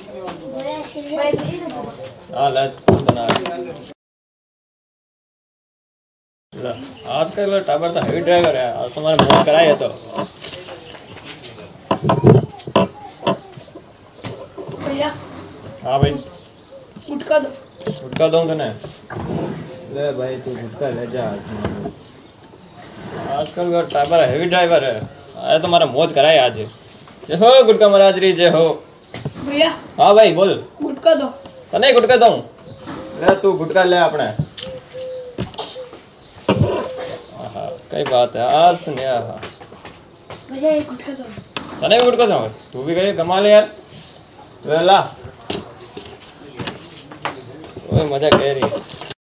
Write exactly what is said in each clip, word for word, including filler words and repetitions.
हाँ ले बना ले। आजकल टाबर तो हेवी ड्राइवर है, आज तुम्हारे मुँह कराए है तो भैया। हाँ भाई गुटका दो। गुटका दूँ तने? ले भाई तू गुटका ले जा। आजकल का टाबर हेवी ड्राइवर है, आया तुम्हारा मौज कराए आज। जय हो गुटका महाराज री जय हो। भैया। हाँ भाई बोल। गुटका दो। तने गुटका दूँ? ले तू गुटका ले अपने। हाँ कई बात है आज तो नहीं। हाँ भैया एक गुटका दो। तने भी गुटका दूँ? तू भी गई कमा ले यार। ले ला ओए मजा कह रही।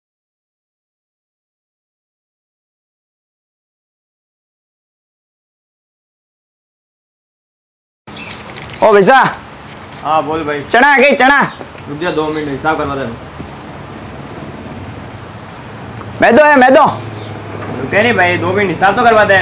ओ भैसा। हाँ बोल भाई। चना आ गई चना। रुक जा दो मिनट हिसाब करवा दे। मैदो है मैदो। रुके नहीं भाई दो मिनट हिसाब तो करवा दे।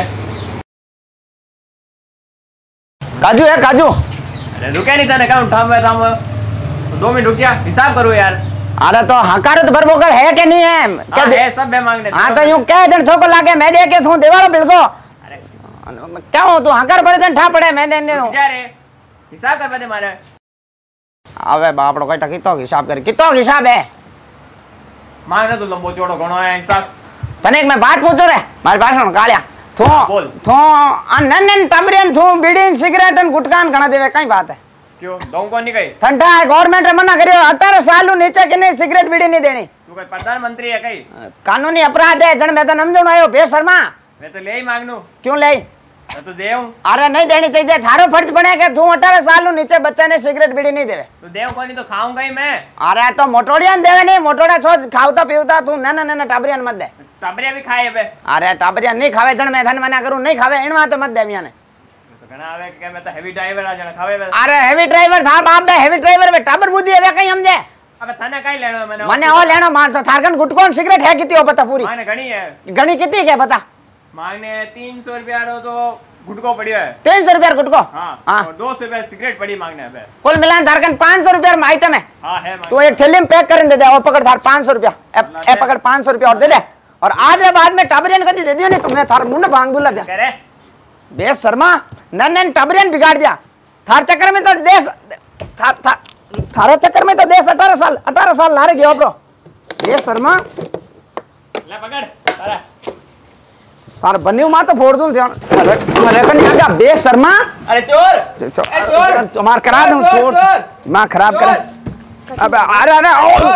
काजू है काजू। अरे रुके नहीं था ना उठा मैं था दो मिनट रुक जा हिसाब करो यार। अरे तो हकारत भर बोकर है कि नहीं है? क्या हाँ, है सब बे मांगने। हाँ तो यूं कह जन छोको लागे मैं दे के थू देवालो बिल्को। अरे क्या हो तू हकार भरे जन ठा पड़े मैं देने दो। जा रे हिसाब करवा दे मारे। अबे बाप रो कटा कितो हिसाब कर कितो हिसाब है? मांगने तो लंबो चौड़ो घणो है हिसाब। तने एक मैं बात पूछो रे मारे पास में कालिया थू बोल। थू अनन तबरियन थू बीड़ी सिगरेट गुटकान घणा देवे कई बात है? क्यों दऊं कौन नहीं गई? ठंडा है गवर्नमेंट ने मना करियो अठारह साल नीचे के नहीं सिगरेट बीड़ी नहीं देनी। तू कोई प्रधानमंत्री है कई? कानूनी अपराध है जन मैं तो नमजण आयो बेशर्मा। मैं तो ले ही मांगनू। क्यों ले? मैं तो देऊं। अरे नहीं देनी चाहिए थारो फर्ज बने के तू अठारह साल नीचे बच्चे ने सिगरेट बीड़ी नहीं देवे। तो देऊं कौन नहीं तो खाऊंगा ही मैं। अरे तो मोटोड़िया देवे नहीं मोटोड़ा छो खावता पीवता तू ना ना ना टाबरिया मत दे। टाबरिया भी खाए बे। अरे टाबरिया नहीं खावे जन मैं धन मना करूं नहीं खावे इनवा तो मत दे मियां ने। तो घणा आवे के मैं तो हेवी ड्राइवर आ जाना खावे बे। अरे हेवी ड्राइवर था बाप दे हेवी ड्राइवर में टाबर बुद्धि है कहीं समझे? अबे थाने काई लेनो मैंने? मने ओ लेनो मान तो थारकन गुटकोन सिगरेट है कितनी हो पता पूरी? माने घणी है। घणी कितनी क्या पता? मांगने तीन सौ रुपया रो तो गुटको पड़ियो है। तीन सौ रुपया गुटको? हाँ, हाँ। और दो सौ रुपया सिगरेट पड़ी मांगने है। कुल मिलान थारकन पाँच सौ रुपया में आइटम है। हाँ है तो एक थैली में पैक कर दे दे और पकड़ थार पाँच सौ रुपया ए पकड़ पाँच सौ रुपया और दे दे और आज के बाद में टाबरियन कदी दे दियो नहीं तो मैं थार मुंड भांग दूला दे। करे बे शर्मा नन नन टाबरियन बिगाड़ दिया थार चक्कर में तो देश थार थार थारे चक्कर में तो देश अठारह साल अठारह साल लारे गया ब्रो। बे शर्मा ले पकड़ तारा तार बन्यू मां तो फोड़ दूं ध्यान मरे कन आगा बे शर्मा। अरे चोर ए चोर मार करा दूं चोर मां खराब कर। अबे अरे अरे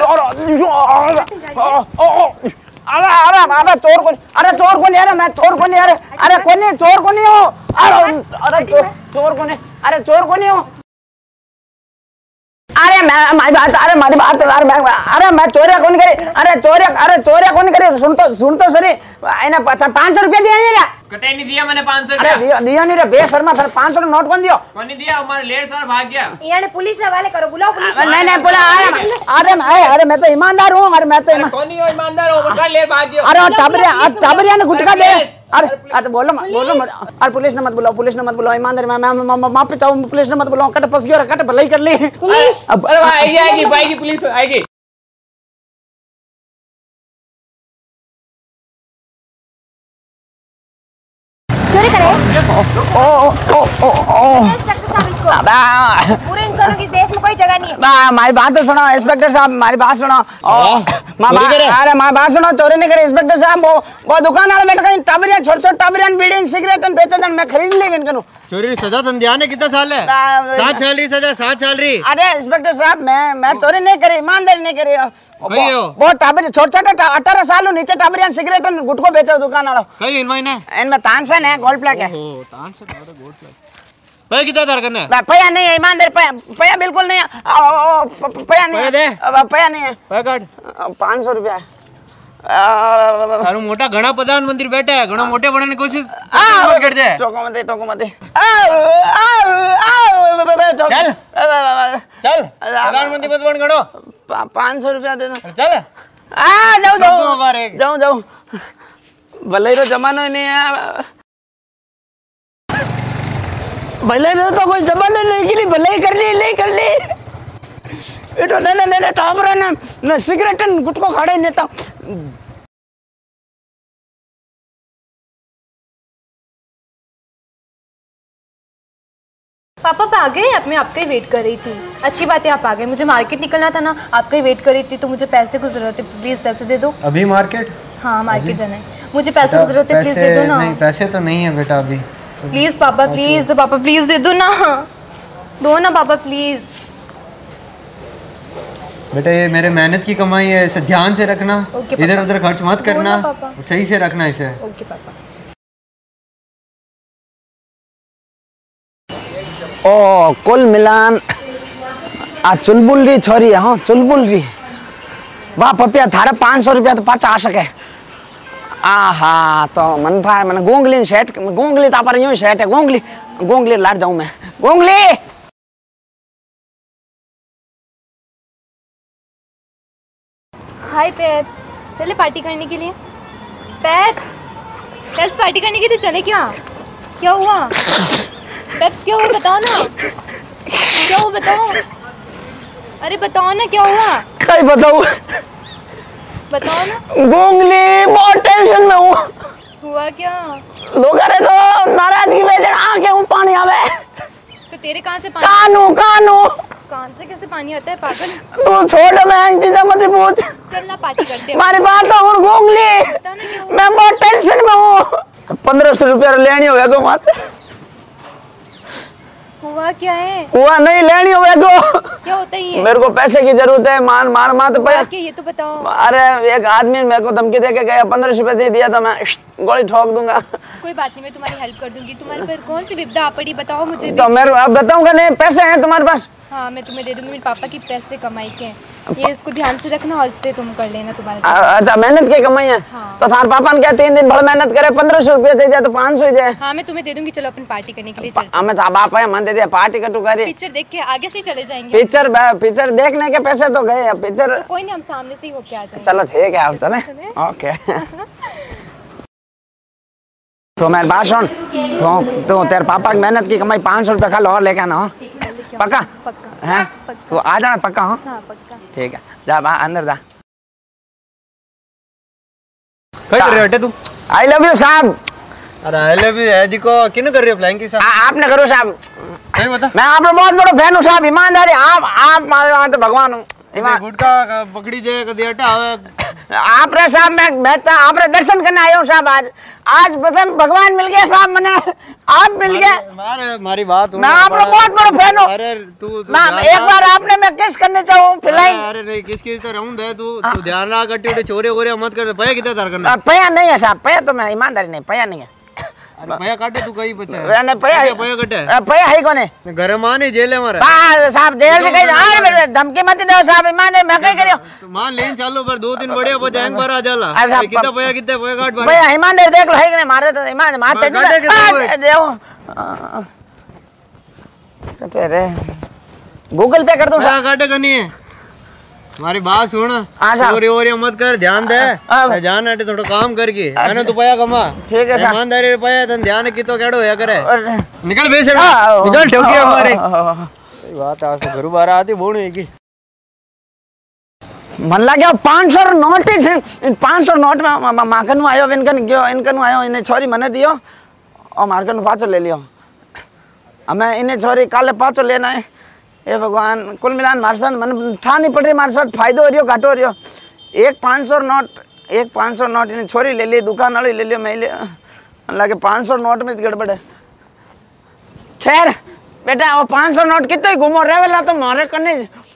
अरे अरे अरे चोर कौन? अरे चोर कौन यार? मैं चोर कौन यार? अरे कौन नहीं चोर कौन नहीं हो? अरे अरे चोर कौन है? अरे चोर कौन नहीं हो? अरे मैं हमारी बात अरे हमारी बात यार मैं अरे मैं चोरिया कौन करे? अरे चोरिया अरे चोरिया कौन करे? सुन तो सुन तो सही इन्हें पता पाँच सौ रुपया दिया नहीं रे? कटे नहीं दिया मैंने पाँच सौ अरे दिया दिया नहीं रे बे शर्मा सर पाँच सौ नोट कौन दियो? कौन नहीं दिया हमारे लेट सर भाग गया। यार पुलिस वाले करो बुलाओ पुलिस। नहीं नहीं बोला अरे अरे मैं अरे मैं तो ईमानदार हूँ अरे मैं तो कौन नहीं हो ईमानदार हो बस ले भाग गया। अरे टाबरिया टाबरिया ने गुटका दे। अरे अरे बोलो बोलो अरे पुलिस ने मत बुलाओ पुलिस ने मत बुलाओ ईमानदार मैं मैं माफी चाहूँ पुलिस ने मत बुलाओ कट फंस गया कट भलाई कर ली पुलिस। अरे आएगी आएगी आएगी पुलिस आएगी। चोरी करे ओ ओ ओ ओ इसको पूरे इंसानों की देश में कोई जगह नहीं है। हमारी बात तो सुनो इंस्पेक्टर साहब हमारी बात सुनो। अरे हमारी बात सुनो चोरी नहीं करे इंस्पेक्टर साहब वो वो दुकान वाले बैठ गए टाबरिया छोटे छोटे टाबरिया बीड़ी सिगरेट बेचते मैं खरीद ली इनका। चोरी सजा तंदिया ने कितना साल है? सात साल री सजा सात साल री। अरे इंस्पेक्टर साहब मैं मैं चोरी नहीं करी ईमानदारी नहीं करी। कही हो? वो टाबरिया छोटे छोटे अठारह साल नीचे टाबरिया सिगरेट गुटको बेचे दुकान वाला। कही इनमें ने? इनमें तानसेन है गोल्ड प्लेक है। ओ तानसेन है गोल्ड प्लेक। पैसा कितना दर करना है? पैसा नहीं है ईमानदार पैसा पैसा बिल्कुल नहीं है पैसा नहीं है पैसा नहीं है पैसा काट पाँच सौ रुपया है। थारू मोटा घना प्रधानमंत्री बैठा है घना मोटे बनने की कोशिश मत कर दे। टोको मत दे टोको मत दे चल चल प्रधानमंत्री पद बन गणो पाँच सौ रुपया देना चल आ जाओ जाओ जाओ जाओ भले रो जमानो नहीं है भले रो तो कोई जमानो नहीं की भले कर ली नहीं कर ली बेटा ले ले ले ले टाबर ने न सिगरेट न गुटको खाड़े नेता पापा आप आ गए? अब मैं आपका ही वेट कर रही थी। अच्छी बात है आप आ गए, मुझे मार्केट निकलना था ना, आपका ही वेट कर रही थी, तो मुझे पैसे की जरूरत है, प्लीज पैसे दे दो। अभी मार्केट? हाँ मार्केट जाना है, मुझे पैसे की जरूरत है, प्लीज दे दो ना। नहीं पैसे तो नहीं है बेटा अभी। प्लीज पापा प्लीज, तो पापा प्लीज दे दो ना, दो ना पापा प्लीज। बेटा ये मेरे मेहनत की कमाई है, इसे ध्यान से रखना, इधर उधर खर्च मत करना, सही से रखना इसे। ओके पापा। ओ कुल मिलान आ चुलबुल री छोरी है हाँ चुलबुल री वाह पपिया थारे पाँच सौ रुपया तो पाचा आ सके आहा तो मन रहा है मैंने गोंगली सेट गोंगली तो पर यूं सेट है गोंगली गोंगली लाट जाऊं मैं गोंगली हाय पेप, चले पार्टी करने के लिए? पेप पेप्स पार्टी करने के लिए चले क्या? क्या हुआ पेप्स, क्या हुआ बताओ ना, क्या हुआ बताओ, अरे बताओ ना क्या हुआ, कहीं बताओ बताओ ना। गोंगली बहुत टेंशन में हूँ। हुआ क्या? लोग अरे तो नाराजगी में जरा आंखें में पानी आवे। तो तेरे कहाँ से पानी? कानू कानू कान से कैसे पानी आता है पागल? तू छोड़ मैं इन चीज़ों मत पूछ। चल ना पार्टी करते हैं। हमारी बात तो और गोंगली बताओ ना क्या हुआ? मैं बहुत टेंशन में हूँ। पंद्रह सौ रुपया लेनी होगा तो मत। हुआ क्या है? हुआ नहीं लेनी होगा तो क्या होता ही है? मेरे को पैसे की जरूरत है मान मार मार तो हुआ क्या ये तो बताओ। अरे एक आदमी मेरे को धमकी दे के गया पंद्रह सौ रुपये दे दिया तो मैं गोली ठोक दूंगा। कोई बात नहीं मैं तुम्हारी हेल्प कर दूंगी। तुम्हारे पर कौन सी विपदा आ पड़ी बताओ मुझे भी। तो मेरे अब बताऊंगा नहीं पैसे हैं तुम्हारे पास? हाँ मैं तुम्हें दे दूंगी, मेरे पापा की पैसे कमाई के हैं, ये इसको ध्यान से रखना और इससे तुम कर लेना तुम्हारे। अच्छा मेहनत की कमाई है। हाँ। तो थार पापा ने क्या तीन दिन भर मेहनत करे पंद्रह सौ रुपये दे जाए तो पाँच सौ ही जाए। हाँ मैं तुम्हें दे दूंगी, चलो अपन पार्टी करने के लिए चलते हैं। हमें तो बाप है मन दे दिया पार्टी का टू करी पिक्चर देख के आगे से ही चले जाएंगे। पिक्चर पिक्चर देखने के पैसे तो गए अब पिक्चर तो कोई नहीं हम सामने से ही होके आ जाएंगे। चलो ठीक है आप चले ओके। तो मेरी बात सुन तो तो तेरे पापा की मेहनत की कमाई पाँच सौ रुपये खा लो और लेके आना पक्का पक्का है तो आ जाना पक्का हाँ हाँ पक्का। ठीक है जा बा अंदर जा। क्या कर रहे हो तू? आई लव यू साहब। अरे आई लव यू है जी को किन कर रही हो फ्लाइंग की साहब? आ- आपने करो साहब, नहीं बता। मैं आपका बहुत बड़ा फैन हूँ साहब, ईमानदारी आप आप मारे वहाँ तो भगवान हूँ ईमान गुटका पकड़ी जाए कदी हटा आप रे साहब मैं मैं तो आप रे दर्शन करने आया हूँ साहब आज आज बस भगवान मिल गया साहब मैंने आप मिल गए। मारे मारी बात मैं आपका बहुत बड़ा फैन हूँ। अरे तू तू मैं ध्यान एक रख। बार आपने मैं किस करने चाहूँ फिलहाल अरे नहीं किस किस तो राउंड है तू तू ध्यान रहा कट्टी उठे चोरी वोरी मत कर भैया कितना तार करना पया नहीं है साहब, पया तो मैं ईमानदारी नहीं पया नहीं है। अरे भैया काटे तू कहीं बचा वे नहीं पया है भैया कटे अ, पया है कौन है घर में नहीं जेल है हमारा बा- साहब जेल में कहीं अरे मेरे धमकी मत दो साहब ईमानदारी मैं कहीं करियो तो मान लेन चालो पर दो दिन बढ़िया बचा एक बार आ जाला अच्छा, अरे कितना भैया कितने भैया काट बार भैया ईमानदारी देख लो है कि नहीं मारे तो ईमान मारते मार काटे कितना हुए? देव तेरे गूगल पे कर दूं भैया काटे करनी है हमारी बात सुन हाँ साहब। चोरी वोरी मत कर ध्यान दे हाँ। जान हटे थोड़ा काम करके मैंने तू पया कमा ठीक है साहब। ईमानदारी पया तन ध्यान की तो केड़ो होया करे और- निकल बेसे हाँ, निकल ठोकी हमारे हाँ, सही बात आज तो घर बाहर आती बोल है की मन लगे पाँच सौ नोट ही इन पाँच सौ नोट में माखन आयो इनकन गयो इनकन आयो इन्हें छोरी मने दियो और मार्कन पाँचो ले लियो हमें इन्हें छोरी काले पाँचो लेना है ये भगवान कुल मिलान मारे साथ मन ठा नहीं पड़ रही मारे साथ फायदो हो रही हो घाटो हो रही हो एक पाँच सौ नोट एक पाँच सौ नोट इन्हें छोरी ले ली दुकान वाली ले लियो मैं ले मन लगे पाँच सौ नोट में गड़बड़ है। खैर बेटा वो पाँच सौ नोट कितने घूमो रहे वाला तो मारे करने